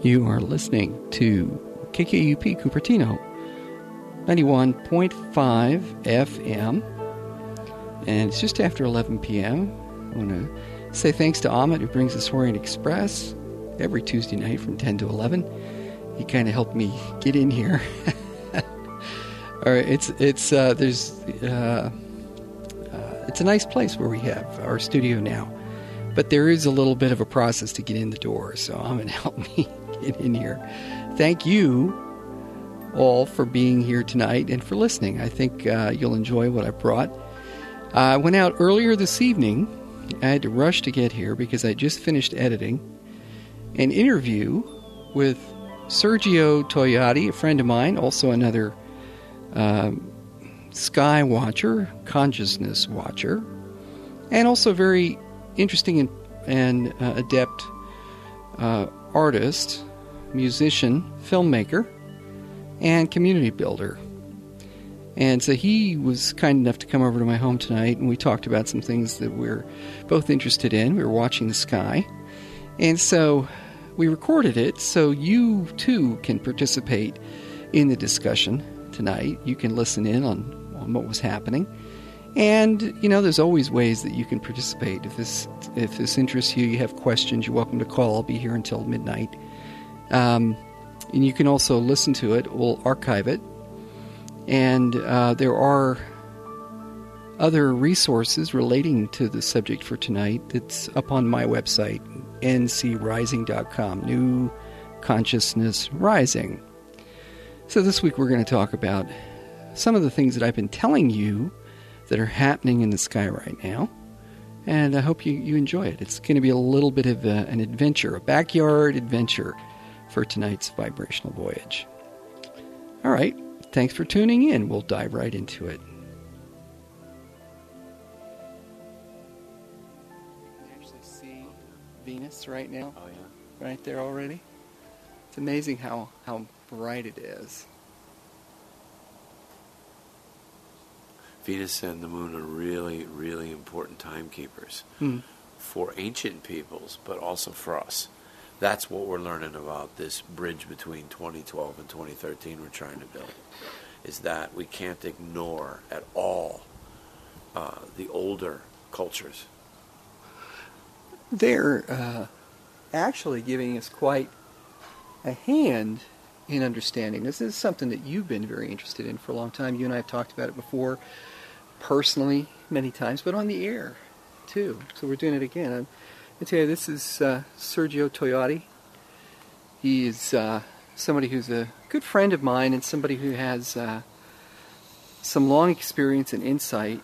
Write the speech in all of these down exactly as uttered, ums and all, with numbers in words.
You are listening to K K U P Cupertino, ninety-one point five F M, and it's just after eleven p.m. I want to say thanks to Ahmet, who brings us Orient Express every Tuesday night from ten to eleven. He kind of helped me get in here. All right, it's it's uh, there's uh, uh, it's a nice place where we have our studio now, but there is a little bit of a process to get in the door. So I'm going to help me get in here. Thank you all for being here tonight and for listening. I think uh, you'll enjoy what I brought. Uh, I went out earlier this evening. I had to rush to get here because I just finished editing an interview with Sergio Togliatti, a friend of mine, also another um, sky watcher, consciousness watcher, and also very interesting and, and uh, adept uh, artist, musician, filmmaker, and community builder. And so he was kind enough to come over to my home tonight, and we talked about some things that we're both interested in. We were watching the sky. And so we recorded it so you, too, can participate in the discussion tonight. You can listen in on, on what was happening. And, you know, there's always ways that you can participate. If this if this interests you, you have questions, you're welcome to call. I'll be here until midnight. Um, and you can also listen to it. We'll archive it. And uh, there are other resources relating to the subject for tonight that's up on my website, N C rising dot com, New Consciousness Rising. So this week we're going to talk about some of the things that I've been telling you that are happening in the sky right now. And I hope you, you enjoy it. It's going to be a little bit of a, an adventure, a backyard adventure for tonight's vibrational voyage. All right. Thanks for tuning in. We'll dive right into it. You can actually see Venus right now. Oh, yeah. Right there already. It's amazing how, how bright it is. Venus and the moon are really, really important timekeepers Mm. for ancient peoples, but also for us. That's what we're learning about this bridge between twenty twelve and twenty thirteen we're trying to build, is that we can't ignore at all uh, the older cultures. They're uh, actually giving us quite a hand in understanding. This is something that you've been very interested in for a long time. You and I have talked about it before, personally, many times, but on the air, too. So we're doing it again. I'm, I tell you, this is uh, Sergio Togliatti. He is uh, somebody who's a good friend of mine and somebody who has uh, some long experience and insight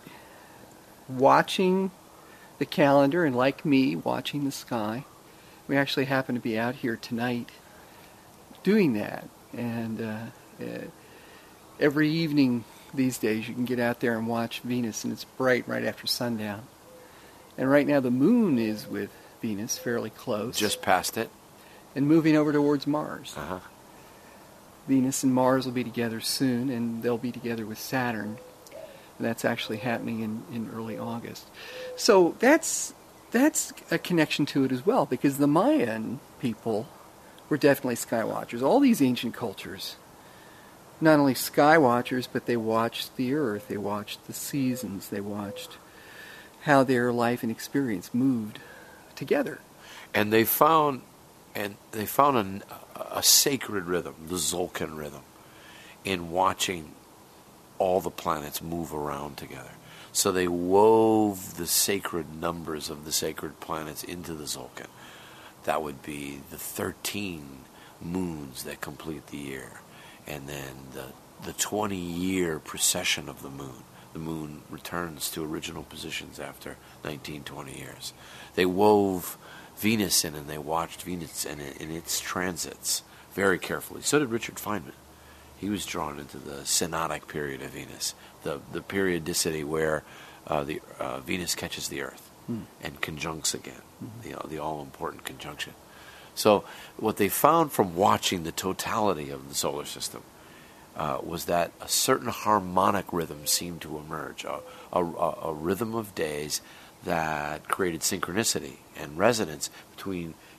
watching the calendar, and like me, watching the sky. We actually happen to be out here tonight doing that. And uh, uh, every evening these days you can get out there and watch Venus, and it's bright right after sundown. And right now the moon is with Venus fairly close. Just past it. And moving over towards Mars. Uh-huh. Venus and Mars will be together soon, and they'll be together with Saturn. And that's actually happening in, in early August. So that's that's a connection to it as well, because the Mayan people were definitely sky watchers. All these ancient cultures, not only sky watchers, but they watched the earth, they watched the seasons, they watched how their life and experience moved together. And they found and they found an, a sacred rhythm, the Tzolk'in rhythm, in watching all the planets move around together. So they wove the sacred numbers of the sacred planets into the Tzolk'in. That would be the thirteen moons that complete the year, and then the the twenty-year precession of the moon. The moon returns to original positions after nineteen, twenty years. They wove Venus in, and they watched Venus in, in its transits very carefully. So did Richard Feynman. He was drawn into the synodic period of Venus, the the periodicity where uh, the uh, Venus catches the Earth mm. and conjuncts again, mm-hmm. the the all-important conjunction. So what they found from watching the totality of the solar system uh, was that a certain harmonic rhythm seemed to emerge, a, a, a rhythm of days that created synchronicity and resonance between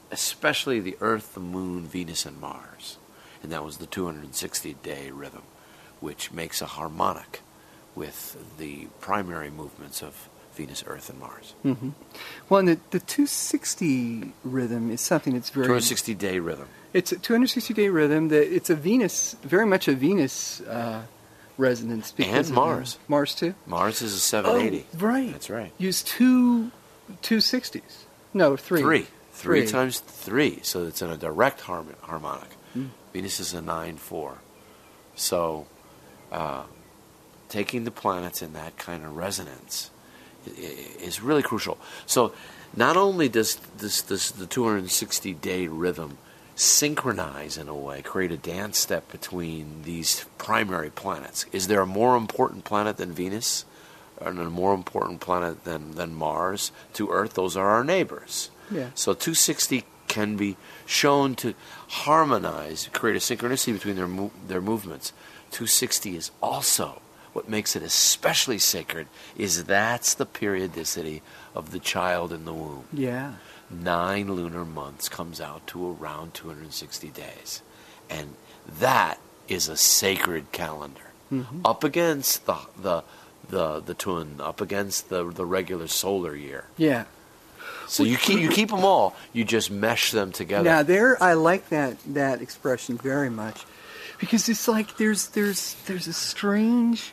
especially the Earth, the Moon, Venus, and Mars. And that was the two hundred sixty day rhythm, which makes a harmonic with the primary movements of Venus, Earth, and Mars. Mm-hmm. Well, and the, the two sixty rhythm is something that's very... two hundred sixty day rhythm. It's a two hundred sixty day rhythm. That it's a Venus, very much a Venus uh, resonance. And Mars. The, Mars, too? Mars is a seven eighty. Oh, right. That's right. Use two two sixties. No, three. Three. Three, Three. times three. So it's in a direct harm- harmonic. Mm. Venus is a nine four. So uh, taking the planets in that kind of resonance is really crucial. So not only does this, this the two hundred sixty day rhythm synchronize in a way, create a dance step between these primary planets. Is there a more important planet than Venus? And a more important planet than, than Mars to Earth? Those are our neighbors. Yeah. So two sixty can be shown to harmonize, create a synchronicity between their mo- their movements. two sixty is also what makes it especially sacred, is that's the periodicity of the child in the womb. Yeah. Nine lunar months comes out to around two hundred sixty days. And that is a sacred calendar. Mm-hmm. Up against the the the the tun, up against the the regular solar year. Yeah. So you keep you keep them all. You just mesh them together. Now there, I like that that expression very much, because it's like there's there's there's a strange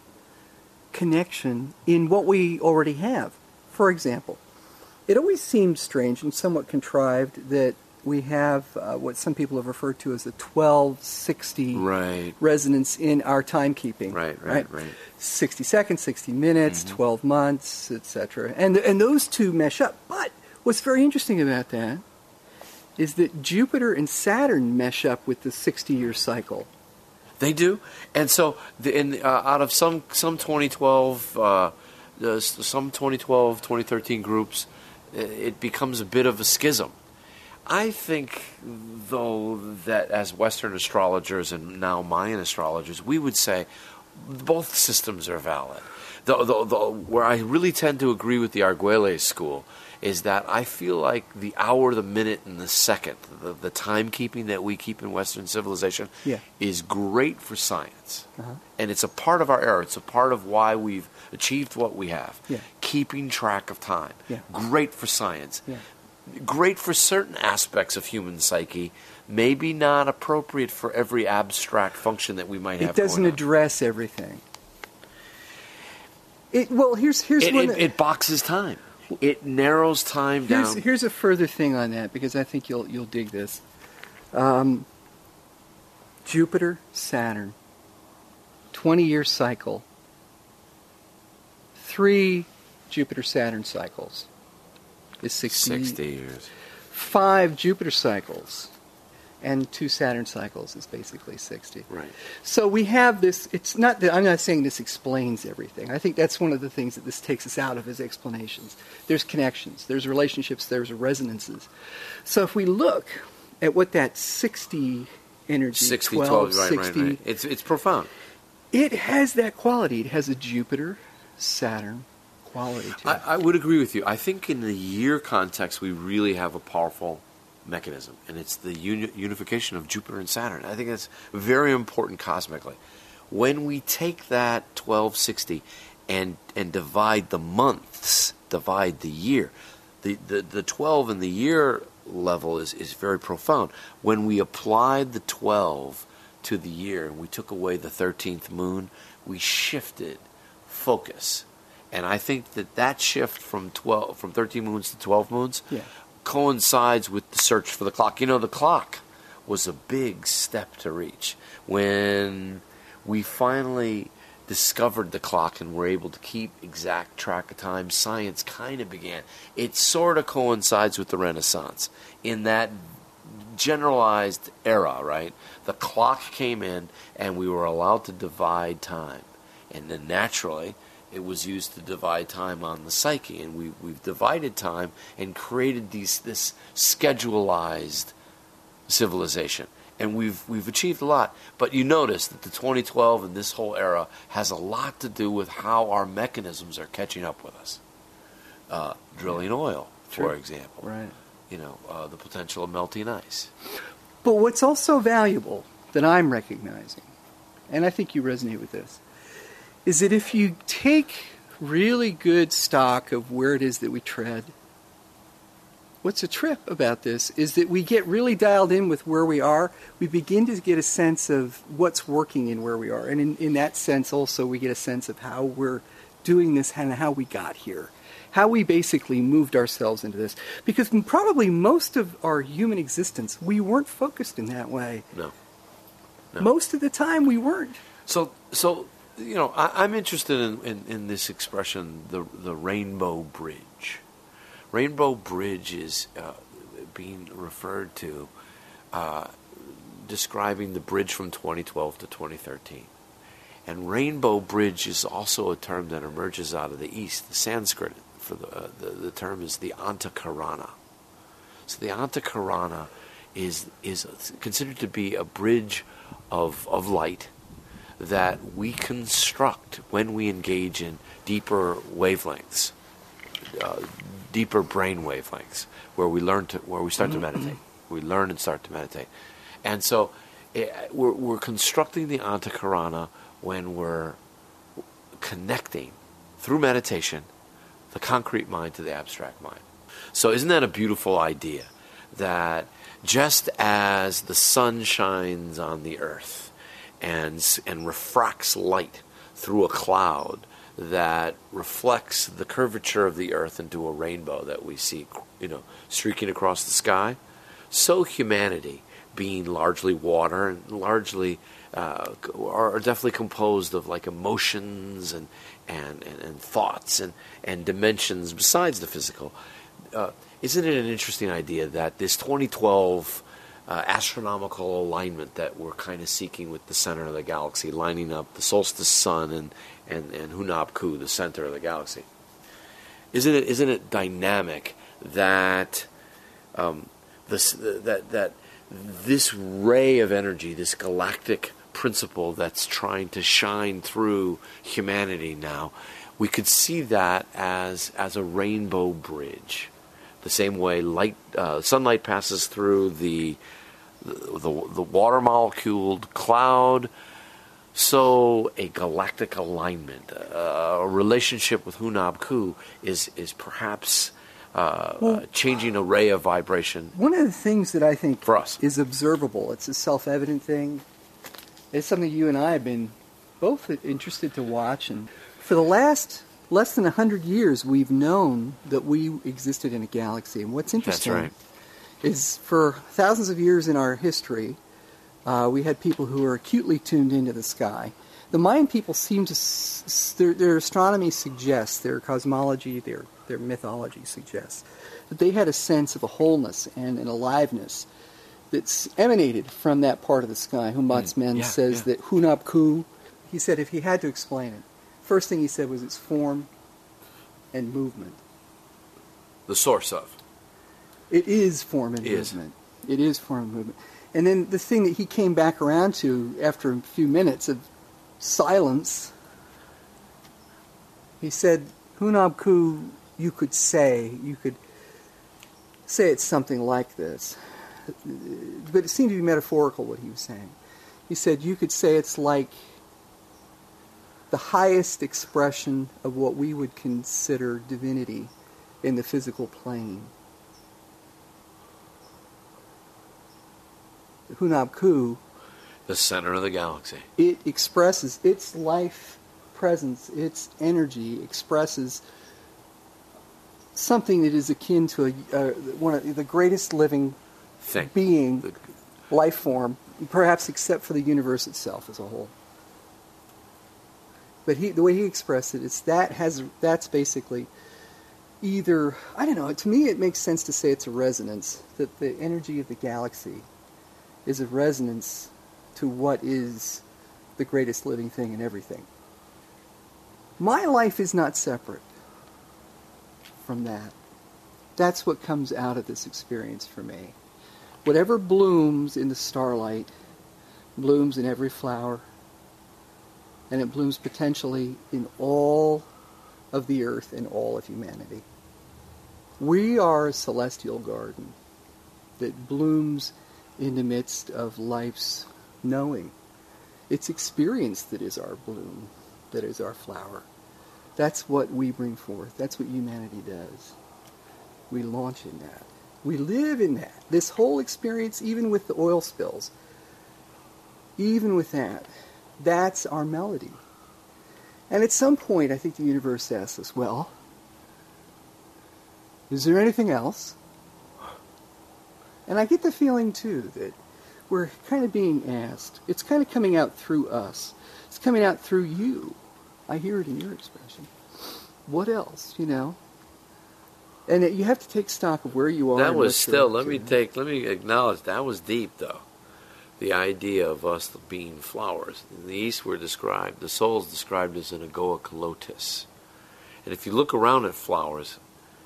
connection in what we already have. For example, it always seems strange and somewhat contrived that we have uh, what some people have referred to as a twelve sixty Right. resonance in our timekeeping. Right, right, right. sixty seconds, sixty minutes, Mm-hmm. twelve months, et cetera. And and those two mesh up. But what's very interesting about that is that Jupiter and Saturn mesh up with the sixty-year cycle. They do, and so the, in uh, out of some some twenty twelve, uh, the, some twenty twelve, twenty thirteen groups, it becomes a bit of a schism. I think, though, that as Western astrologers and now Mayan astrologers, we would say both systems are valid. The, the, the, where I really tend to agree with the Arguelles school is that I feel like the hour, the minute, and the second, the, the timekeeping that we keep in Western civilization, Yeah. is great for science. Uh-huh. And it's a part of our era. It's a part of why we've achieved what we have. Yeah. Keeping track of time. Yeah. Great for science. Yeah. Great for certain aspects of human psyche, maybe not appropriate for every abstract function that we might have. It doesn't going on. address everything. It well, here's here's It, one. it, it boxes time. It narrows time Here's, down. here's a further thing on that, because I think you'll you'll dig this. Um, Jupiter, Saturn, twenty-year cycle. Three Jupiter-Saturn cycles is sixty. Sixty years. Five Jupiter cycles and two Saturn cycles is basically sixty. Right. So we have this. It's not that I'm not saying this explains everything. I think that's one of the things that this takes us out of as explanations. There's connections, there's relationships, there's resonances. So if we look at what that sixty energy, sixty, twelve, twelve, right, sixty, right, right. It's, it's profound. it has that quality. It has a Jupiter, Saturn quality to it. I, I would agree with you. I think in the year context, we really have a powerful mechanism, and it's the uni- unification of Jupiter and Saturn. I think that's very important cosmically. When we take that twelve sixty and and divide the months, divide the year, the, the, the twelve in the year level is, is very profound. When we applied the twelve to the year and we took away the thirteenth moon, we shifted focus. And I think that that shift from twelve, from thirteen moons to twelve moons, Yeah. coincides with the search for the clock. You know, the clock was a big step to reach. When we finally discovered the clock and were able to keep exact track of time, science kind of began. It sort of coincides with the Renaissance. In that generalized era, right? The clock came in and we were allowed to divide time. And then naturally, it was used to divide time on the psyche, and we, we've divided time and created these this schedulized civilization, and we've we've achieved a lot. But you notice that the twenty twelve and this whole era has a lot to do with how our mechanisms are catching up with us. Uh, drilling oil, for Sure. example. Right. you know, uh, the potential of melting ice. But what's also valuable that I'm recognizing, and I think you resonate with this, is that if you take really good stock of where it is that we tread, what's a trip about this is that we get really dialed in with where we are. We begin to get a sense of what's working in where we are. And in, in that sense also we get a sense of how we're doing this and how we got here. How we basically moved ourselves into this. Because probably most of our human existence, we weren't focused in that way. No. no. Most of the time we weren't. So, so you know, I, I'm interested in, in, in this expression, the the Rainbow Bridge. Rainbow Bridge is uh, being referred to uh, describing the bridge from twenty twelve to twenty thirteen. And Rainbow Bridge is also a term that emerges out of the East. The Sanskrit for the, uh, the, the term is the Antakarana. So the Antakarana is is considered to be a bridge of of light that we construct when we engage in deeper wavelengths, uh, deeper brain wavelengths, where we learn to, where we start to meditate. We learn and start to meditate, and so it, we're we're constructing the Antakarana when we're connecting through meditation the concrete mind to the abstract mind. So isn't that a beautiful idea? That just as the sun shines on the earth and and refracts light through a cloud that reflects the curvature of the earth into a rainbow that we see, you know, streaking across the sky, so humanity, being largely water and largely uh, are definitely composed of like emotions and and, and, and thoughts and, and dimensions besides the physical. Uh, isn't it an interesting idea that this twenty twelve uh, astronomical alignment that we're kind of seeking with the center of the galaxy, lining up the solstice sun and, and, and Hunab-Ku, the center of the galaxy, isn't it isn't it dynamic that um, this that that this ray of energy, this galactic principle that's trying to shine through humanity now, we could see that as as a rainbow bridge. The same way light, uh, sunlight passes through the, the the water moleculed cloud, so a galactic alignment, uh, a relationship with Hunab-Ku is is perhaps uh, well, uh, changing a ray of vibration. One of the things that I think for us is observable. It's a self-evident thing. It's something you and I have been both interested to watch, and for the last less than a hundred years, we've known that we existed in a galaxy. And what's interesting That's right. is for thousands of years in our history, uh, we had people who were acutely tuned into the sky. The Mayan people seem to, s- their, their astronomy suggests, their cosmology, their, their mythology suggests, that they had a sense of a wholeness and an aliveness that's emanated from that part of the sky. Humboldt Mm, yeah, says yeah. that Hunab-Ku, he said if he had to explain it, first thing he said was its form and movement. The source of. It is form and Is. movement. It is form and movement. And then the thing that he came back around to after a few minutes of silence, he said, Hunab-Ku, you could say, you could say it's something like this. But it seemed to be metaphorical what he was saying. He said you could say it's like the highest expression of what we would consider divinity in the physical plane. Hunab-Ku, The center of the galaxy. it expresses its life presence, its energy expresses something that is akin to a, uh, one of the greatest living Thing. being, The, life form, perhaps except for the universe itself as a whole. But he, the way he expressed it, it's that has that's basically either, I don't know, to me it makes sense to say it's a resonance, that the energy of the galaxy is a resonance to what is the greatest living thing in everything. My life is not separate from that. That's what comes out of this experience for me. Whatever blooms in the starlight blooms in every flower, and it blooms potentially in all of the earth and all of humanity. We are a celestial garden. that blooms in the midst of life's knowing. It's experience that is our bloom, that is our flower. That's what we bring forth. That's what humanity does. We launch in that. We live in that. This whole experience, even with the oil spills, even with that, that's our melody. And at some point, I think the universe asks us, well, is there anything else? And I get the feeling, too, that we're kind of being asked. It's kind of coming out through us. It's coming out through you. I hear it in your expression. What else, you know? And it, you have to take stock of where you are. That was still, let me take, let me acknowledge, that was deep, though. The idea of us being flowers. In the East, we're described, the soul is described as an egoic lotus. And if you look around at flowers,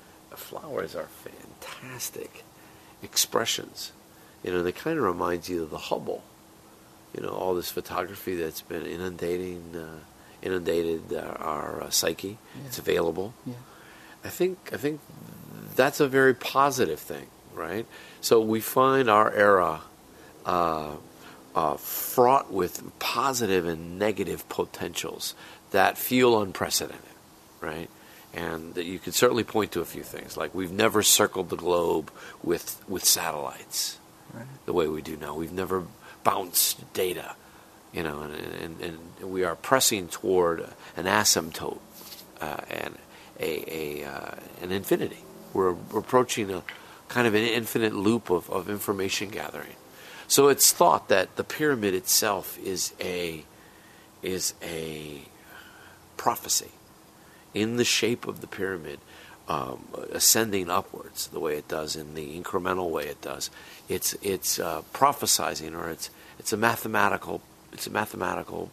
flowers are fantastic expressions. You know, they kind of remind you of the Hubble. You know, all this photography that's been inundating, uh, inundated uh, our uh, psyche. Yeah. It's available. Yeah. I think I think that's a very positive thing, right? So we find our era uh, uh, fraught with positive and negative potentials that feel unprecedented, right? And that you can certainly point to a few things, like we've never circled the globe with with satellites, right, the way we do now. We've never bounced data, you know, and and, and we are pressing toward an asymptote uh, and a, a uh, an infinity. We're, we're approaching a kind of an infinite loop of, of information gathering. So it's thought that the pyramid itself is a is a prophecy. In the shape of the pyramid, um, ascending upwards the way it does, in the incremental way it does, it's it's uh, prophesizing, or it's it's a mathematical it's a mathematical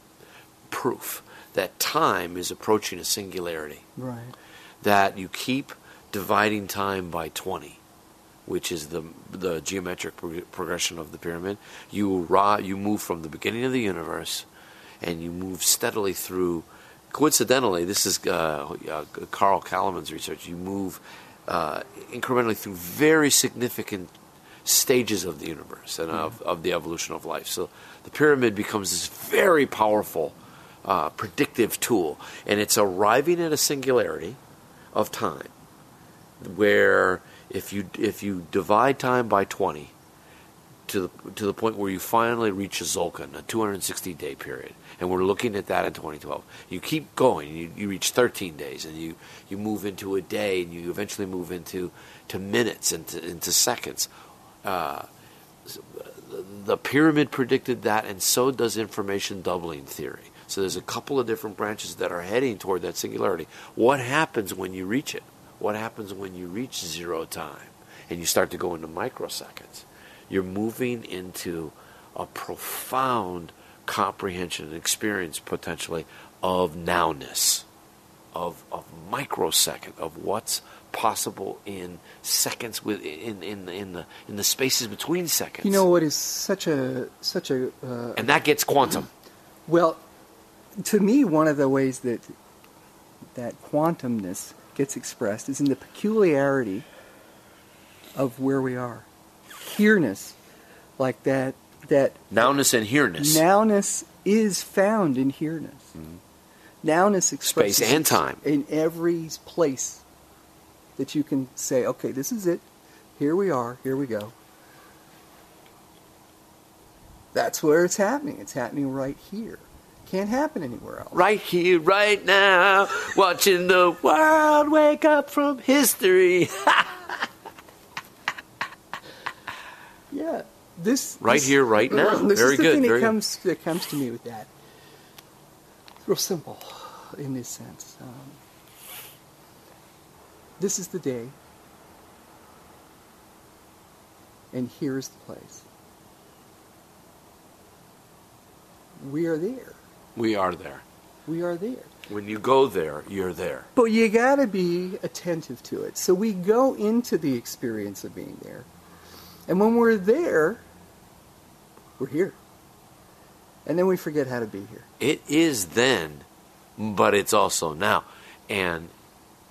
proof that time is approaching a singularity. Right. That you keep dividing time by twenty, which is the the geometric pro- progression of the pyramid. You ra- you move from the beginning of the universe, and you move steadily through. Coincidentally, this is uh, uh, Carl Kalaman's research. You move uh, incrementally through very significant stages of the universe and of, of the evolution of life. So the pyramid becomes this very powerful uh, predictive tool, and it's arriving at a singularity of time, where if you if you divide time by twenty to the to the point where you finally reach a Tzolk'in, a two hundred sixty day period. And we're looking at that in twenty twelve. You keep going. You, you reach thirteen days, and you, you move into a day, and you eventually move into to minutes, into into seconds. Uh, the pyramid predicted that, and so does information doubling theory. So there's a couple of different branches that are heading toward that singularity. What happens when you reach it? What happens when you reach zero time, and you start to go into microseconds? You're moving into a profound comprehension and experience, potentially, of nowness, of of microsecond, of what's possible in seconds, with in in in the in the spaces between seconds. You know what is such a such a uh, and that gets quantum. Well, to me, one of the ways that that quantumness gets expressed is in the peculiarity of where we are, here-ness, like that. That nowness and here-ness. Nowness is found in here-ness. Mm-hmm. Nowness expresses space and time in every place that you can say, okay, this is it. Here we are. Here we go. That's where it's happening. It's happening right here. Can't happen anywhere else. Right here, right now, watching the world wake up from history. Yeah. This right this, here, right now. This Very is the good. Thing Very that comes that comes to me with that. It's real simple, in this sense. Um, this is the day, and here is the place. We are there. We are there. We are there. When you go there, you're there. But you got to be attentive to it. So we go into the experience of being there. And when we're there, we're here. And then we forget how to be here. It is then, but it's also now. And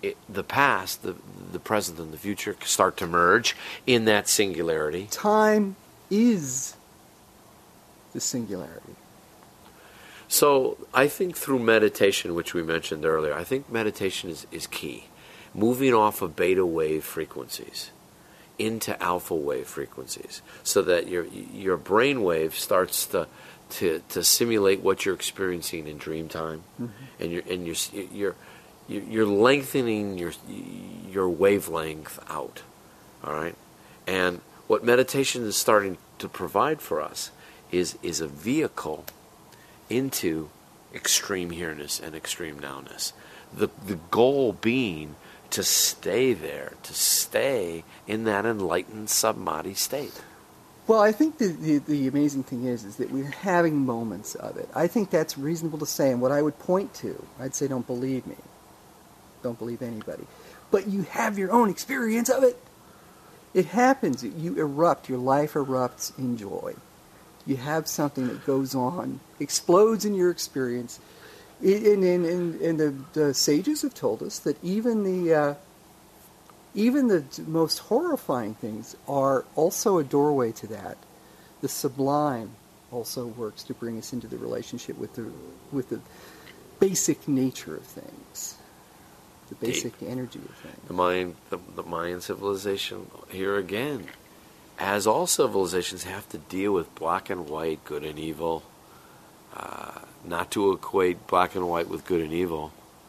it, the past, the the present, and the future start to merge in that singularity. Time is the singularity. So I think through meditation, which we mentioned earlier, I think meditation is, is key. Moving off of beta wave frequencies into alpha wave frequencies, so that your your brain wave starts to to, to simulate what you're experiencing in dream time, mm-hmm. and you're and you're you're you're lengthening your your wavelength out. All right, and what meditation is starting to provide for us is is a vehicle into extreme here-ness and extreme now-ness. The the goal being to stay there, to stay in that enlightened samadhi state. Well, I think the, the, the amazing thing is is that we're having moments of it. I think that's reasonable to say, and what I would point to, I'd say don't believe me. Don't believe anybody. But you have your own experience of it. It happens. You erupt. Your life erupts in joy. You have something that goes on, explodes in your experience. And, and, and, and the, the sages have told us that even the uh, even the most horrifying things are also a doorway to that. The sublime also works to bring us into the relationship with the with the basic nature of things, the basic Deep. energy of things. The Mayan, the, the Mayan civilization here again, as all civilizations, have to deal with black and white, good and evil. Uh, not to equate black and white with good and evil,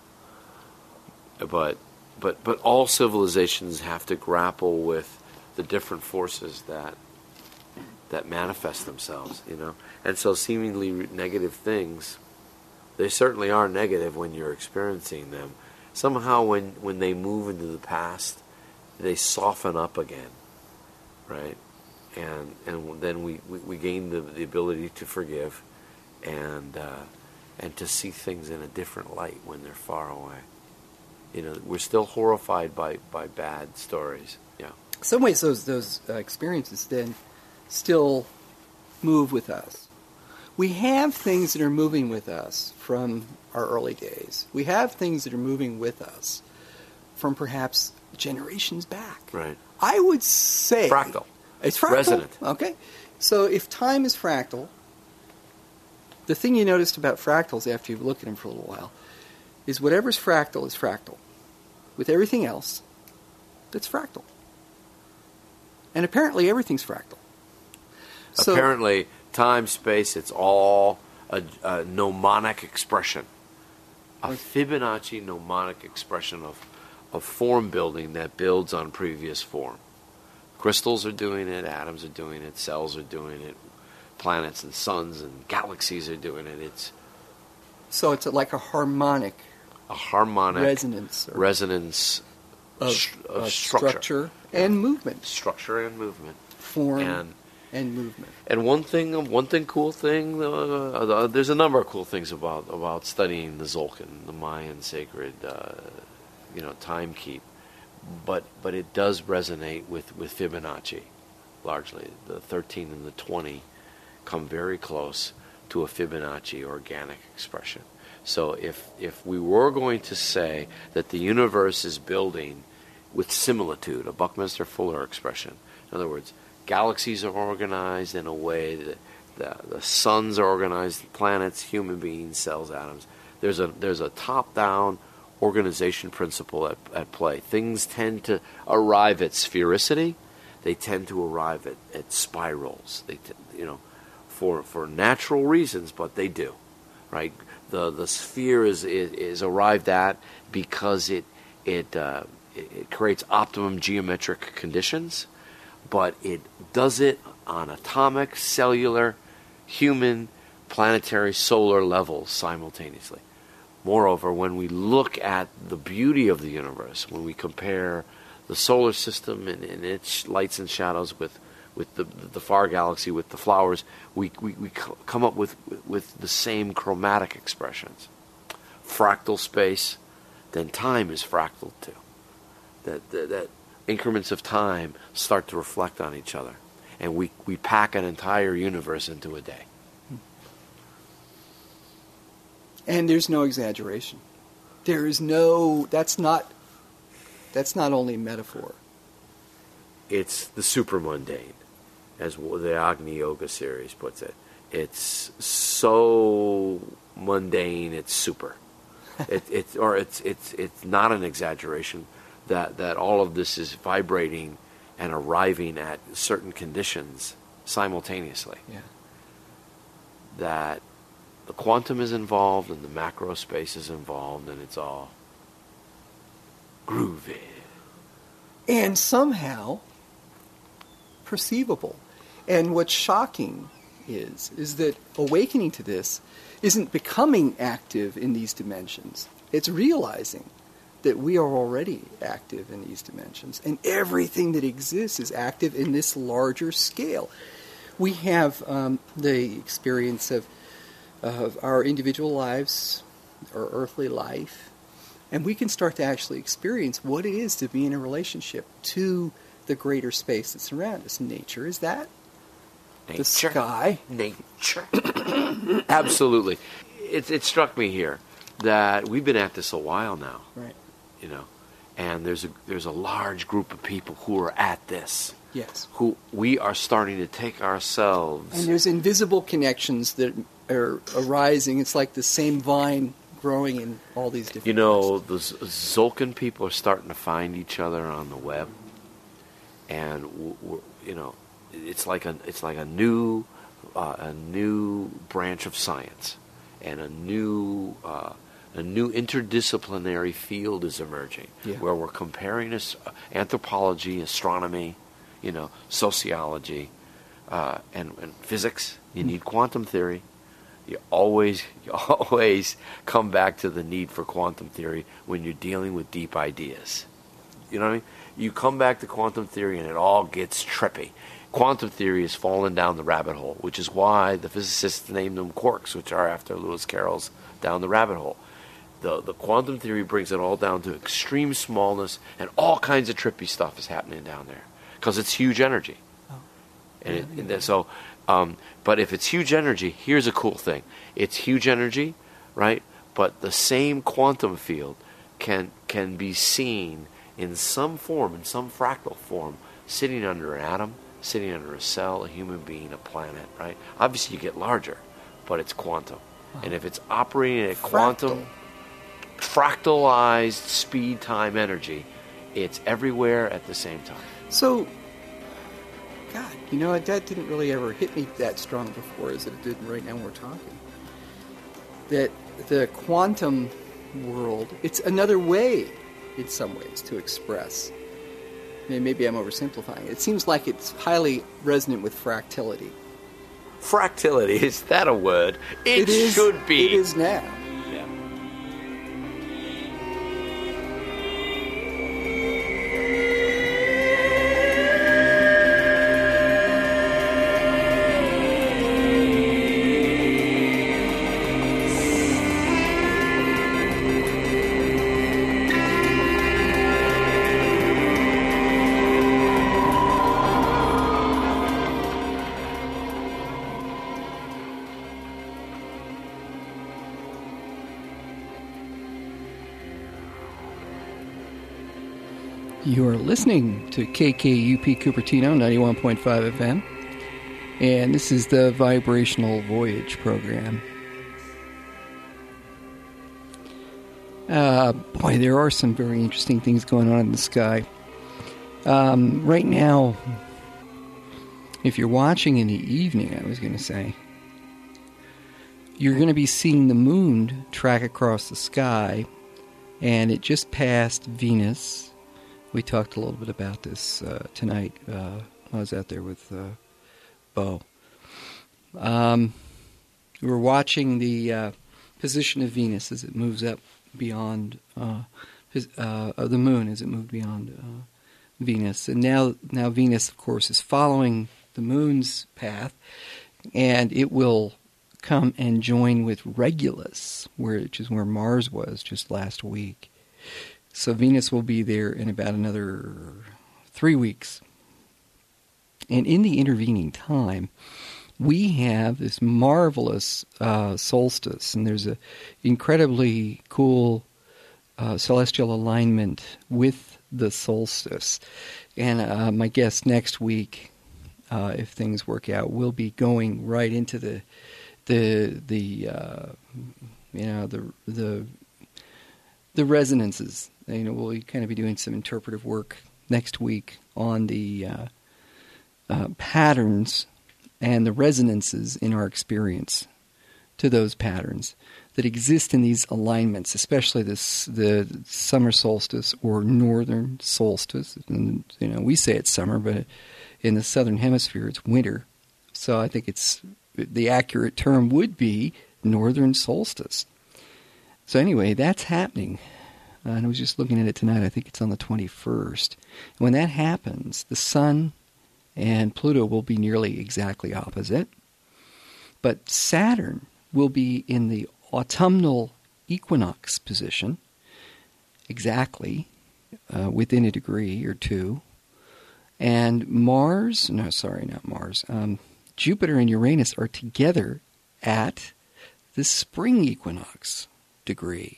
but but but all civilizations have to grapple with the different forces that that manifest themselves, you know. And so, seemingly negative things, they certainly are negative when you're experiencing them. Somehow, when when they move into the past, they soften up again, right? And and then we, we, we gain the the ability to forgive. And uh, and to see things in a different light when they're far away. You know, we're still horrified by, by bad stories. Yeah. In some ways, those those uh, experiences then still move with us. We have things that are moving with us from our early days. We have things that are moving with us from perhaps generations back. Right. I would say fractal. It's fractal. Resonant. Okay. So if time is fractal, the thing you noticed about fractals after you've looked at them for a little while is whatever's fractal is fractal. With everything else, that's fractal. And apparently everything's fractal. So, apparently, time, space, it's all a, a mnemonic expression. A Fibonacci mnemonic expression of, of form building that builds on previous form. Crystals are doing it, atoms are doing it, cells are doing it, planets and suns and galaxies are doing it. It's so it's like a harmonic, a harmonic resonance, resonance of, sh- of of structure, structure and yeah. movement, structure and movement, form and, and movement. And one thing, one thing, cool thing. Uh, uh, there's a number of cool things about about studying the Tzolk'in, the Mayan sacred, uh, you know, timekeep. But but it does resonate with, with Fibonacci, largely. The thirteen and the twenty come very close to a Fibonacci organic expression. So if if we were going to say that the universe is building with similitude, a Buckminster Fuller expression, in other words, galaxies are organized in a way that the, the suns are organized, planets, human beings, cells, atoms. There's a there's a top-down organization principle at, at play. Things tend to arrive at sphericity. They tend to arrive at, at spirals. They t- you know. For, for natural reasons, but they do, right? The the sphere is is, is arrived at because it it, uh, it it creates optimum geometric conditions, but it does it on atomic, cellular, human, planetary, solar levels simultaneously. Moreover, when we look at the beauty of the universe, when we compare the solar system and, and its lights and shadows with with the the far galaxy, with the flowers, we we, we come up with, with the same chromatic expressions. Fractal space, then time is fractal too. That, that, that increments of time start to reflect on each other. And we, we pack an entire universe into a day. And there's no exaggeration. There is no, that's not That's not only metaphor. It's the super mundane, as the Agni Yoga series puts it. It's so mundane, it's super. it, it's or it's it's it's not an exaggeration that that all of this is vibrating and arriving at certain conditions simultaneously. Yeah. That the quantum is involved and the macro space is involved, and it's all groovy. And somehow perceivable. And what's shocking is, is that awakening to this isn't becoming active in these dimensions. It's realizing that we are already active in these dimensions. And everything that exists is active in this larger scale. We have um, the experience of, of our individual lives, our earthly life, and we can start to actually experience what it is to be in a relationship to the greater space that's around us. Nature is that. Nature. The sky. Nature. Absolutely. It, it struck me here that we've been at this a while now. Right. You know, and there's a there's a large group of people who are at this. Yes. Who we are starting to take ourselves. And there's invisible connections that are arising. It's like the same vine growing in all these different You know, places. the Zolkin people are starting to find each other on the web, and w- w- you know, it's like a it's like a new uh, a new branch of science, and a new uh, a new interdisciplinary field is emerging, Yeah. where we're comparing as- anthropology, astronomy, you know, sociology, uh, and, and physics. You need quantum theory. You always, you always come back to the need for quantum theory when you're dealing with deep ideas. You know what I mean? You come back to quantum theory and it all gets trippy. Quantum theory has fallen down the rabbit hole, which is why the physicists named them quarks, which are after Lewis Carroll's Down the Rabbit Hole. The, the quantum theory brings it all down to extreme smallness, and all kinds of trippy stuff is happening down there because it's huge energy. Oh. And, it, and then, so, um, but if it's huge energy, here's a cool thing. It's huge energy, right? But the same quantum field can can be seen in some form, in some fractal form, sitting under an atom, sitting under a cell, a human being, a planet, right? Obviously, you get larger, but it's quantum. Wow. And if it's operating at Fractal. quantum, fractalized speed, time, energy, it's everywhere at the same time. So, God, you know, that didn't really ever hit me that strong before as it did right now when we're talking. That the quantum world, it's another way, in some ways, to express. I mean, maybe I'm oversimplifying it. It seems like it's highly resonant with fractality. Fractality, is that a word? It, It is, should be. It is now. Yeah. You are listening to K K U P Cupertino, ninety-one point five F M, and this is the Vibrational Voyage program. Uh, boy, there are some very interesting things going on in the sky. Um, right now, if you're watching in the evening, I was going to say, you're going to be seeing the moon track across the sky, and it just passed Venus. We talked a little bit about this uh, tonight. Uh, I was out there with uh, Bo. Um, we were watching the uh, position of Venus as it moves up beyond uh, his, uh, of the moon as it moved beyond uh, Venus, and now now Venus, of course, is following the moon's path, and it will come and join with Regulus, where which is where Mars was just last week. So Venus will be there in about another three weeks. And in the intervening time, we have this marvelous uh, solstice, and there's an incredibly cool uh, celestial alignment with the solstice. And uh, my guest next week, uh, if things work out, will be going right into the the the uh, you know the the the resonances. You know, we'll kind of be doing some interpretive work next week on the uh, uh, patterns and the resonances in our experience to those patterns that exist in these alignments, especially this the summer solstice or northern solstice. And, you know, we say it's summer, but in the southern hemisphere it's winter. So I think it's the accurate term would be northern solstice. So anyway, that's happening. Uh, and I was just looking at it tonight. I think it's on the twenty-first. When that happens, the sun and Pluto will be nearly exactly opposite. But Saturn will be in the autumnal equinox position, exactly, uh, within a degree or two. And Mars, no, sorry, not Mars, um, Jupiter and Uranus are together at the spring equinox degree.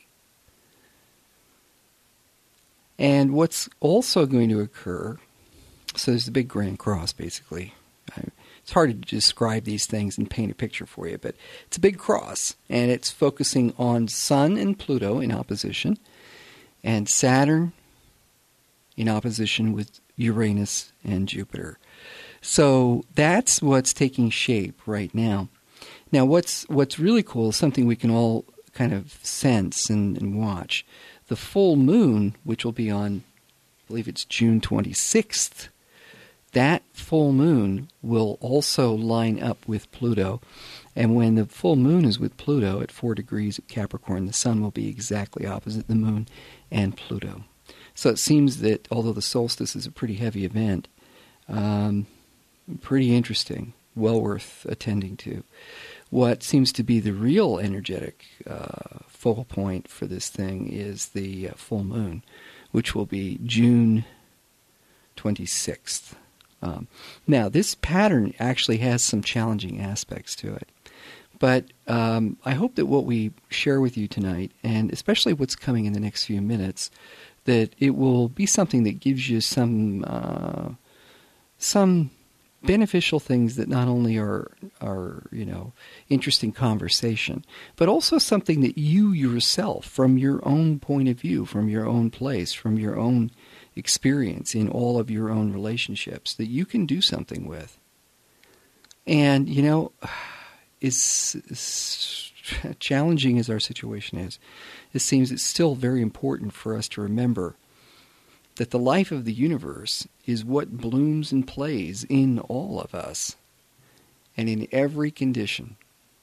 And what's also going to occur, so there's the big grand cross, basically. It's hard to describe these things and paint a picture for you, but it's a big cross, and it's focusing on Sun and Pluto in opposition, and Saturn in opposition with Uranus and Jupiter. So that's what's taking shape right now. Now, what's what's really cool is something we can all kind of sense and, and watch. The full moon, which will be on, I believe it's June twenty-sixth, that full moon will also line up with Pluto. And when the full moon is with Pluto at four degrees of Capricorn, the sun will be exactly opposite the moon and Pluto. So it seems that although the solstice is a pretty heavy event, um, pretty interesting, well worth attending to. What seems to be the real energetic uh, focal point for this thing is the uh, full moon, which will be June twenty-sixth. Um, now, this pattern actually has some challenging aspects to it. But um, I hope that what we share with you tonight, and especially what's coming in the next few minutes, that it will be something that gives you some uh, some beneficial things that not only are are you know interesting conversation, but also something that you yourself, from your own point of view, from your own place, from your own experience in all of your own relationships, that you can do something with. And you know, as, as challenging as our situation is, it seems it's still very important for us to remember that the life of the universe is what blooms and plays in all of us and in every condition.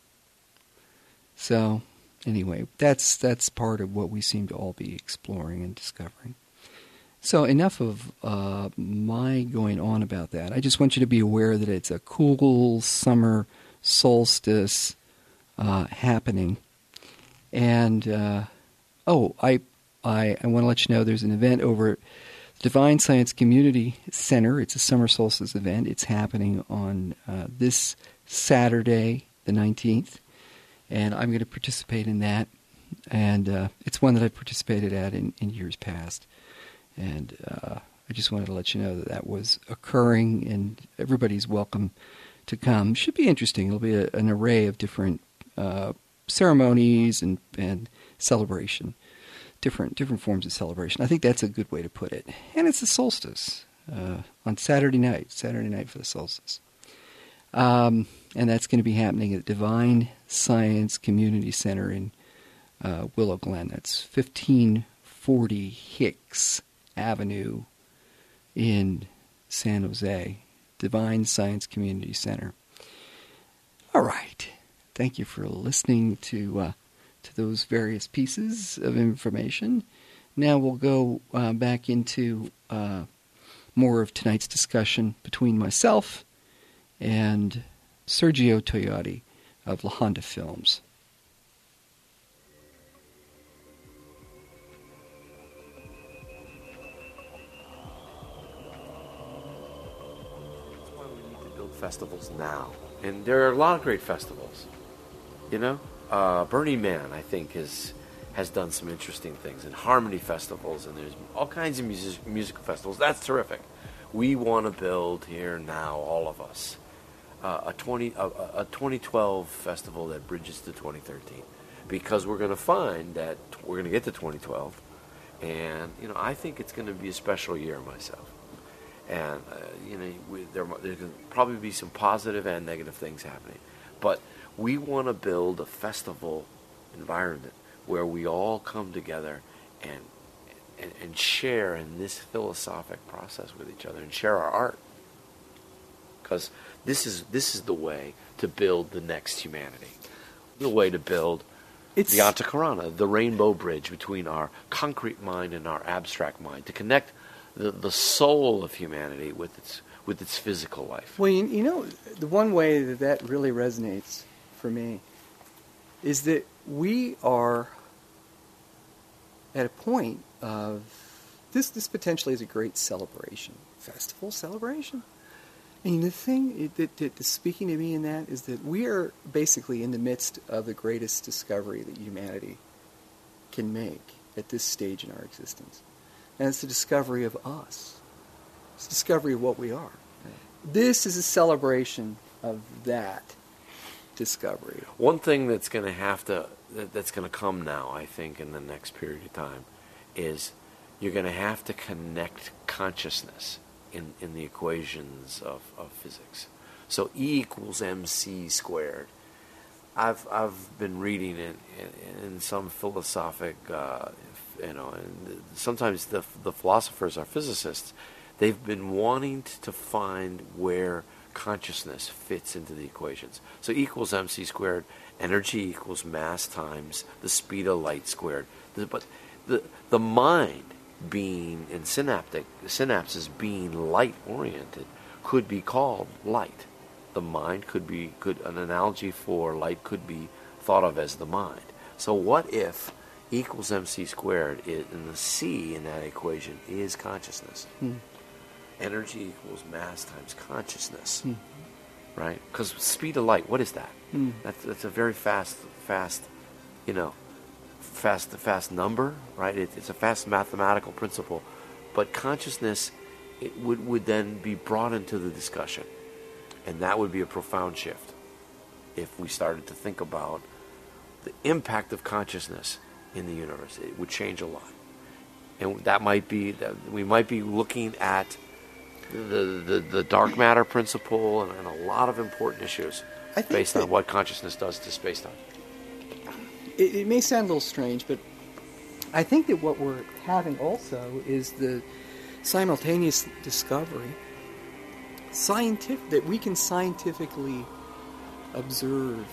So, anyway, that's that's part of what we seem to all be exploring and discovering. So enough of uh, my going on about that. I just want you to be aware that it's a cool summer solstice uh, happening. And, uh, oh, I... I, I want to let you know there's an event over at the Divine Science Community Center. It's a summer solstice event. It's happening on uh, this Saturday, the nineteenth, and I'm going to participate in that. And uh, it's one that I've participated at in, in years past. And uh, I just wanted to let you know that that was occurring, and everybody's welcome to come. Should be interesting. It'll be a, an array of different uh, ceremonies and, and celebration. Different different forms of celebration. I think that's a good way to put it. And it's the solstice uh, on Saturday night, Saturday night for the solstice. Um, and that's going to be happening at Divine Science Community Center in uh, Willow Glen. That's fifteen forty Hicks Avenue in San Jose. Divine Science Community Center. All right. Thank you for listening to... Uh, to those various pieces of information. Now we'll go uh, back into uh, more of tonight's discussion between myself and Sergio Toyati of La Honda Films. That's why we need to build festivals now. And there are a lot of great festivals, you know? Uh, Burning Man, I think, is has done some interesting things, and harmony festivals, and there's all kinds of music, musical festivals. That's terrific. We want to build here now, all of us, uh, a twenty a, a twenty twelve festival that bridges to twenty thirteen, because we're going to find that we're going to get to twenty twelve, and you know I think it's going to be a special year myself, and uh, you know we, there there's going to probably be some positive and negative things happening, but we want to build a festival environment where we all come together and, and and share in this philosophic process with each other and share our art, because this is this is the way to build the next humanity, the way to build it's, the Antakarana, the rainbow bridge between our concrete mind and our abstract mind, to connect the, the soul of humanity with its with its physical life. Well, you, you know, the one way that that really resonates for me is that we are at a point of this. This potentially is a great celebration, festival celebration. And the thing that, that, that speaking to me in that is that we are basically in the midst of the greatest discovery that humanity can make at this stage in our existence, and it's the discovery of us. It's the discovery of what we are. This is a celebration of that discovery. One thing that's going to have to that, that's going to come now, I think, in the next period of time, is you're going to have to connect consciousness in, in the equations of, of physics. So E equals mc squared. I've I've been reading it in, in some philosophic, uh, you know, and sometimes the the philosophers are physicists. They've been wanting to find where consciousness fits into the equations. So E equals mc squared, energy equals mass times the speed of light squared. But the the mind being in synaptic synapses being light oriented could be called light. The mind could be could an analogy for light could be thought of as the mind. So what if E equals mc squared is, and the C in that equation is consciousness? Hmm. Energy equals mass times consciousness, hmm. right? Because speed of light, what is that? Hmm. That's, that's a very fast, fast, you know, fast, fast number, right? It, it's a fast mathematical principle, but consciousness, it would would then be brought into the discussion, and that would be a profound shift if we started to think about the impact of consciousness in the universe. It would change a lot, and that might be that we might be looking at The, the the dark matter principle and, and a lot of important issues based on what consciousness does to space-time. It, it may sound a little strange, but I think that what we're having also is the simultaneous discovery scientific that we can scientifically observe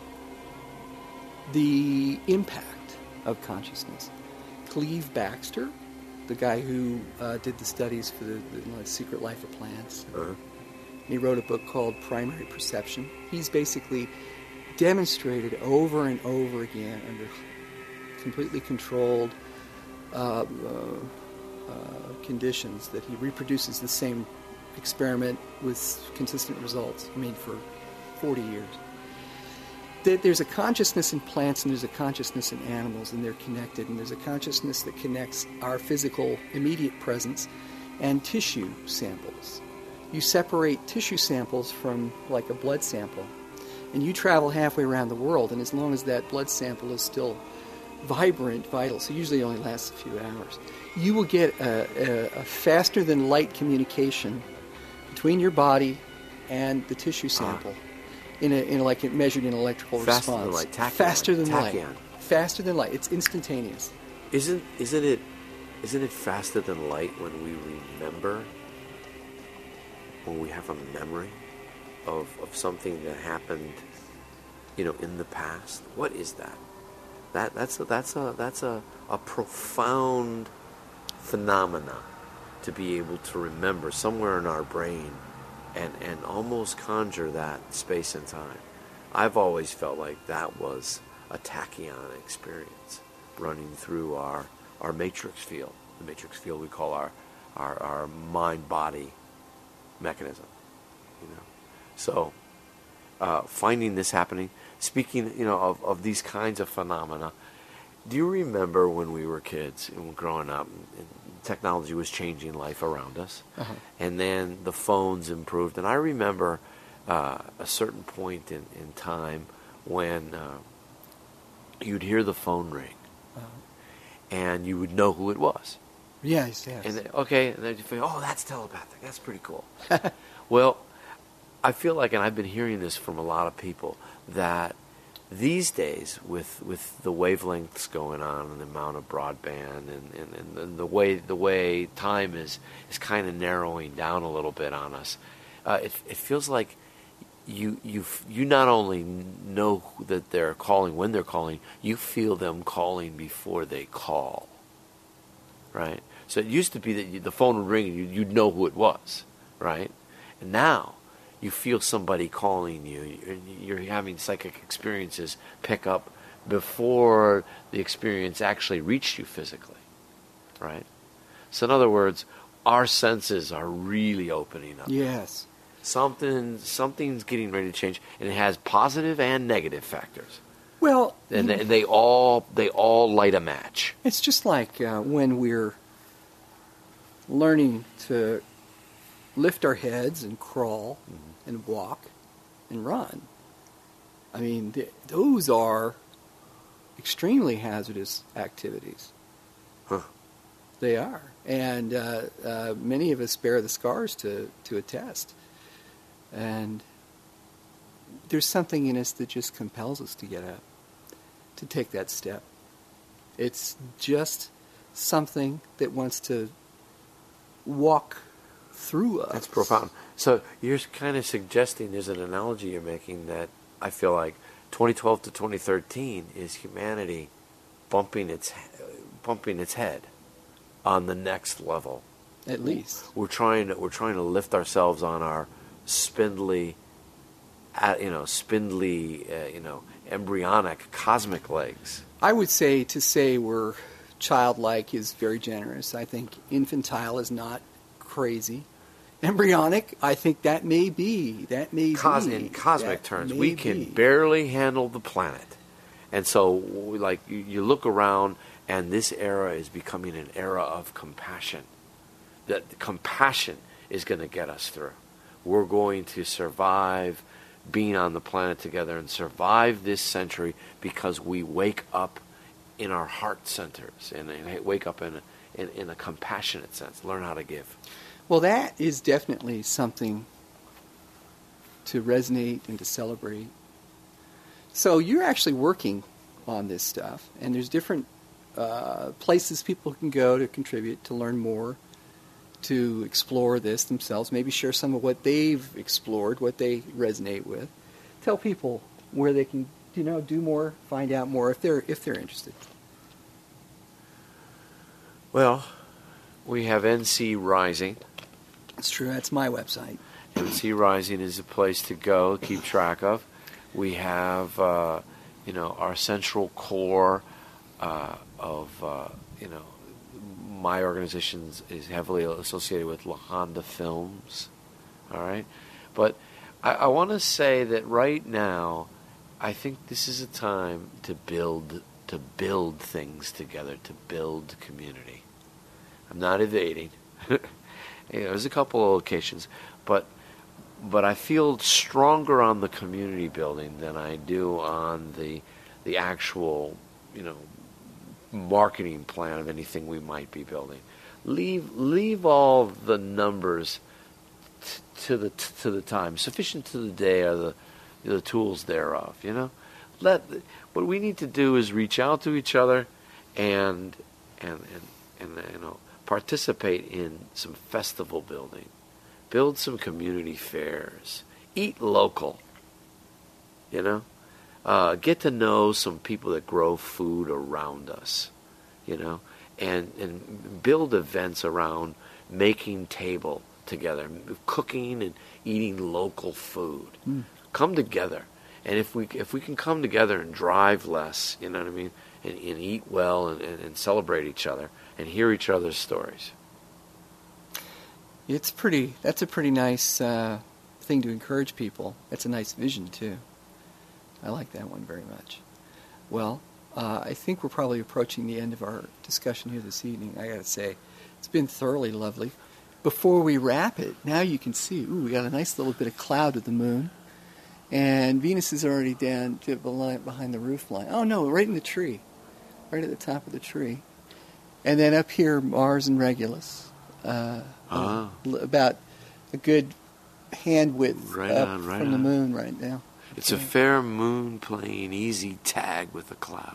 the impact of consciousness. Cleve Baxter, the guy who uh, did the studies for the, the you know, Secret Life of Plants. Uh-huh. He wrote a book called Primary Perception. He's basically demonstrated over and over again under completely controlled uh, uh, uh, conditions that he reproduces the same experiment with consistent results, I mean, for forty years. That there's a consciousness in plants and there's a consciousness in animals, and they're connected, and there's a consciousness that connects our physical immediate presence and tissue samples. You separate tissue samples from like a blood sample, and you travel halfway around the world, and as long as that blood sample is still vibrant, vital, so usually it only lasts a few hours, you will get a, a, a faster than light communication between your body and the tissue sample. Uh-huh. In a, in a, like it measured in electrical Faster response. Than light. Tachyon. Faster than Tachyon. light. Faster than light. It's instantaneous. Isn't isn't it isn't it faster than light when we remember, when we have a memory of of something that happened, you know, in the past? What is that? That that's a, that's a that's a, a profound phenomena to be able to remember somewhere in our brain. And, and almost conjure that space and time. I've always felt like that was a tachyon experience running through our, our matrix field. The matrix field we call our our, our mind-body mechanism. You know, so uh, finding this happening, speaking you know of, of these kinds of phenomena, Do you remember when we were kids and growing up, and technology was changing life around us, Uh-huh. and then the phones improved, and I remember uh, a certain point in, in time when uh, you'd hear the phone ring, Uh-huh. and you would know who it was. Yes, yes. And then, okay, and then you think, oh, that's telepathic. That's pretty cool. Well, I feel like, and I've been hearing this from a lot of people, that these days, with with the wavelengths going on and the amount of broadband and, and, and, and the way the way time is is kind of narrowing down a little bit on us, uh, it it feels like you you you not only know that they're calling when they're calling, you feel them calling before they call. Right? So it used to be that you, the phone would ring and you, you'd know who it was, right? And now you feel somebody calling you. You're, you're having psychic experiences pick up before the experience actually reached you physically, right? So in other words, our senses are really opening up. Yes. Something, something's getting ready to change, and it has positive and negative factors. Well, And they, they all they all light a match. it's just like uh, when we're learning to lift our heads and crawl Mm-hmm. and walk and run. I mean, th- those are extremely hazardous activities. Huh. They are. And uh, uh, many of us bear the scars to, to attest. And there's something in us that just compels us to get up, to take that step. It's just something that wants to walk through us. That's profound. So you're kind of suggesting, there's an analogy you're making that I feel like twenty twelve to twenty thirteen is humanity bumping its bumping its head on the next level. At least. We're trying to we're trying to lift ourselves on our spindly, uh, you know, spindly, uh, you know, embryonic cosmic legs. I would say to say we're childlike is very generous. I think infantile is not crazy. Embryonic, I think that may be. That may Cos- be. in cosmic That terms, may we can be. barely handle the planet. And so, we, like, you, you look around, and this era is becoming an era of compassion. That compassion is going to get us through. We're going to survive being on the planet together and survive this century because we wake up in our heart centers and, and wake up in a, in, in a compassionate sense, learn how to give. Well, that is definitely something to resonate and to celebrate. So you're actually working on this stuff, and there's different uh, places people can go to contribute, to learn more, to explore this themselves, maybe share some of what they've explored, what they resonate with. Tell people where they can, you know, do more, find out more if they're if they're interested. Well, we have N C Rising. That's true. That's my website. N C Rising is a place to go, keep track of. We have, uh, you know, our central core uh, of, uh, you know, my organization is heavily associated with La Honda Films. All right, but I, I want to say that right now, I think this is a time to build to build things together, to build community. I'm not evading. You know, there's a couple of locations, but but I feel stronger on the community building than I do on the the actual, you know, marketing plan of anything we might be building. Leave leave all the numbers t- to the t- to the time. Sufficient to the day are the the tools thereof. You know, let what we need to do is reach out to each other, and and and, and you know. participate in some festival building, build some community fairs, eat local, you know, uh, get to know some people that grow food around us, you know, and, and build events around making table together, cooking and eating local food. Mm. Come together. And if we if we can come together and drive less, you know what I mean, and, and eat well and, and, and celebrate each other and hear each other's stories. It's pretty. That's a pretty nice uh, thing to encourage people. That's a nice vision too. I like that one very much. Well, uh, I think we're probably approaching the end of our discussion here this evening. I got to say, it's been thoroughly lovely. Before we wrap it, now you can see, ooh, we got a nice little bit of cloud with the moon. And Venus is already down to behind the roof line. Oh, no, right in the tree. Right at the top of the tree. And then up here, Mars and Regulus. Uh, Ah. About a good hand width Right up on, right from the on. moon right now. It's a fair moon playing easy tag with a cloud.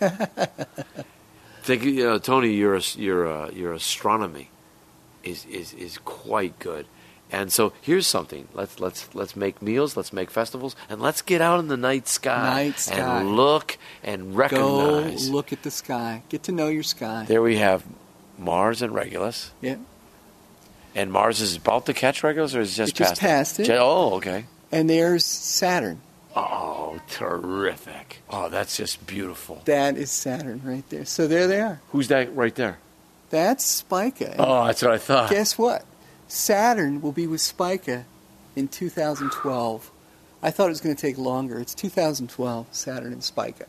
Think, you know, Tony, your your uh, your astronomy is, is is quite good. And so here's something. Let's let's let's make meals. Let's make festivals, and let's get out in the night sky, Night sky. and look and Go recognize. look at the sky. Get to know your sky. There we have Mars and Regulus, Yeah. and Mars is about to catch Regulus, or is it just It just past passed it. Ju- Oh, okay. And there's Saturn. Oh, terrific. Oh, that's just beautiful. That is Saturn right there. So there they are. Who's that right there? That's Spica. And Oh, that's what I thought. guess what? Saturn will be with Spica in two thousand twelve. I thought it was going to take longer. It's two thousand twelve, Saturn and Spica.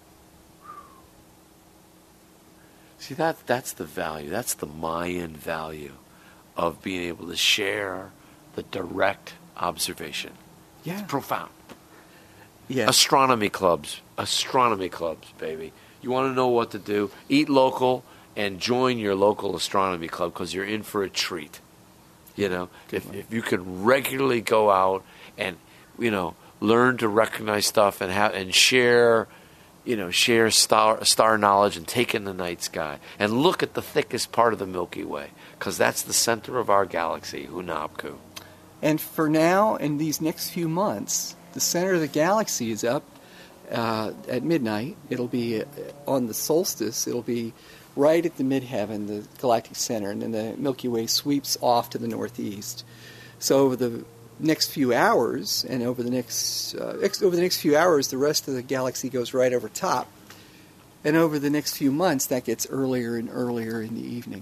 See, that that's the value. That's the Mayan value of being able to share the direct observation. Yeah. It's profound. Yeah. Astronomy clubs. Astronomy clubs, baby. You want to know what to do? Eat local and join your local astronomy club because you're in for a treat. You know, if, if you can regularly go out and, you know, learn to recognize stuff and have and share, you know, share star star knowledge and take in the night sky and look at the thickest part of the Milky Way because that's the center of our galaxy, Hunabku. And for now, in these next few months, the center of the galaxy is up uh, at midnight. It'll be uh, on the solstice. It'll be right at the midheaven, the galactic center, and then the Milky Way sweeps off to the northeast. So over the next few hours, and over the next uh, ex- over the next few hours, the rest of the galaxy goes right over top. And over the next few months, that gets earlier and earlier in the evening.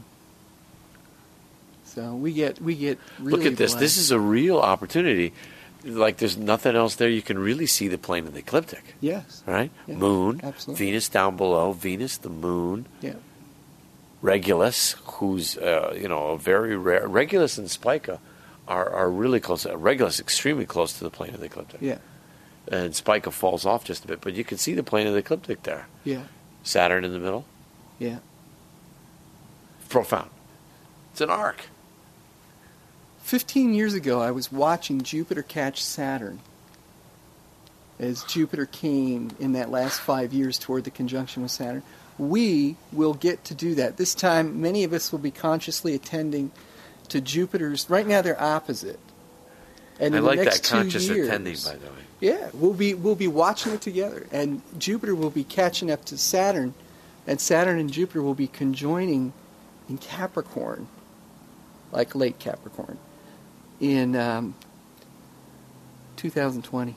So we get we get really Look at this. blessed. This is a real opportunity. Like there's nothing else there. You can really see the plane of the ecliptic. Yes. Right? Yeah, Moon, absolutely. Venus down below, Venus, the moon, Yeah. Regulus, who's, uh, you know, a very rare. Regulus and Spica are, are really close. Uh, Regulus extremely close to the plane of the ecliptic. Yeah. And Spica falls off just a bit, but you can see the plane of the ecliptic there. Yeah. Saturn in the middle. Yeah. Profound. It's an arc. Fifteen years ago, I was watching Jupiter catch Saturn as Jupiter came in that last five years toward the conjunction with Saturn. We will get to do that. This time, many of us will be consciously attending to Jupiter's. Right now, they're opposite. And I in the like next that conscious two years, attending, by the way. Yeah, we'll be we'll be watching it together, and Jupiter will be catching up to Saturn, and Saturn and Jupiter will be conjoining in Capricorn, like late Capricorn, in um, two thousand twenty.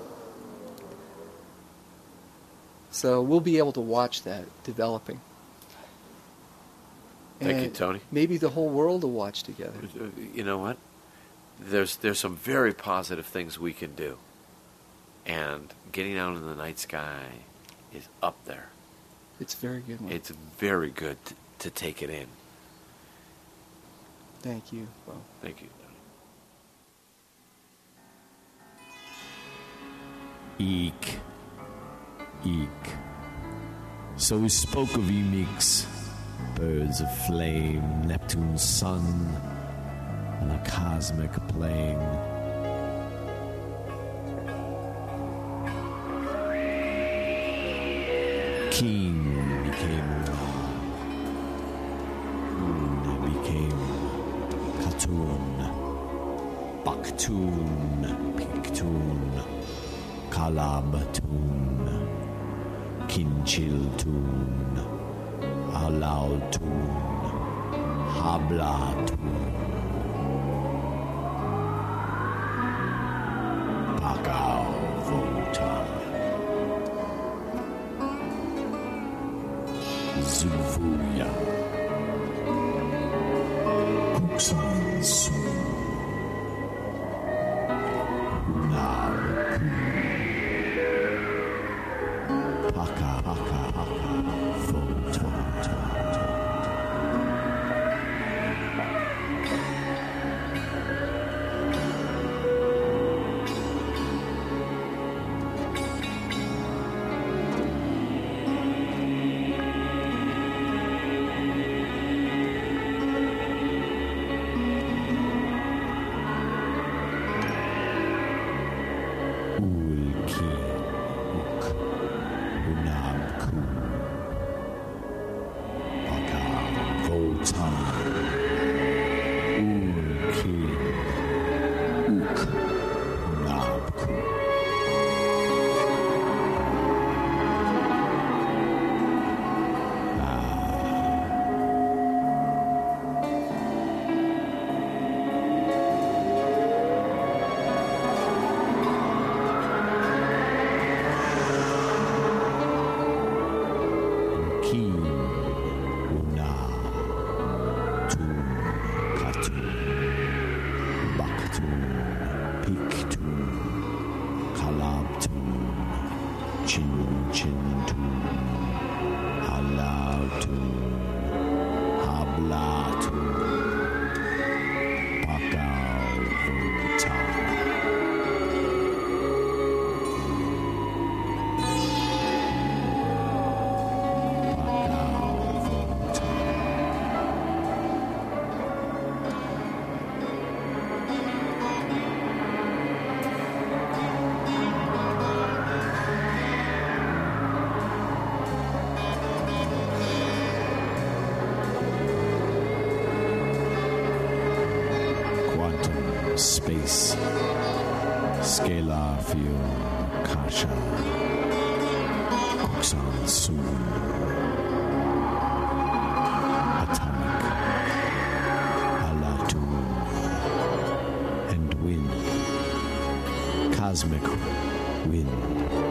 So we'll be able to watch that developing. Thank you, And Tony. Maybe the whole world will watch together. You know what? There's there's some very positive things we can do. And getting out in the night sky is up there. It's a very good one. It's very good to, to take it in. Thank you. Well, Thank you. Eek. Eek. So we spoke of Emeeks, birds of flame, Neptune's sun, on a cosmic plane. Keen became Ra. Un became Khatun. Bakhtun, Piktun, Kalabtun, Kinchiltun, Alautun, Hablatun, Pakavota, Zuvuya, Kuksansu, Now, Paka, Paka, Utam. Unki. Uk. Nabku. Space, Scalar Field, Kasha, Oxon Soon, Atomic, Alatun, and Wind, Cosmic Wind,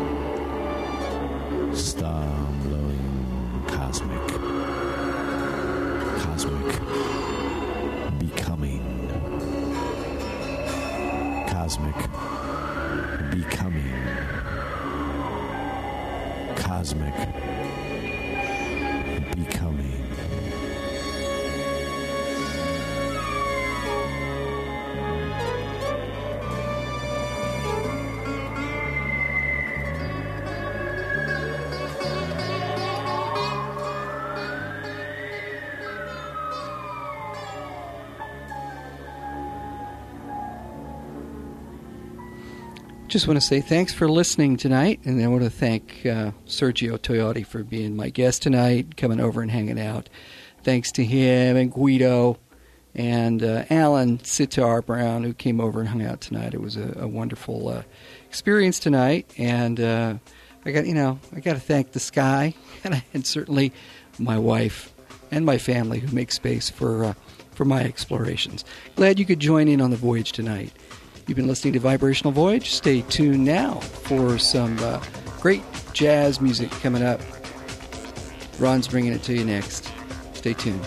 Star Blowing, Cosmic, Cosmic, Becoming. Cosmic becoming. Cosmic becoming. Just want to say thanks for listening tonight, and I want to thank uh, Sergio Toyotti for being my guest tonight, coming over and hanging out. Thanks to him and Guido and uh, Alan Sitar Brown, who came over and hung out tonight. It was a, a wonderful uh, experience tonight, and uh, I got you know I got to thank the sky and, and certainly my wife and my family who make space for uh, for my explorations. Glad you could join in on the voyage tonight. You've been listening to Vibrational Voyage. Stay tuned now for some uh, great jazz music coming up. Ron's bringing it to you next. Stay tuned.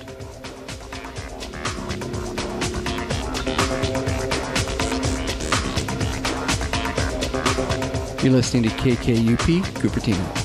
You're listening to K K U P Cupertino.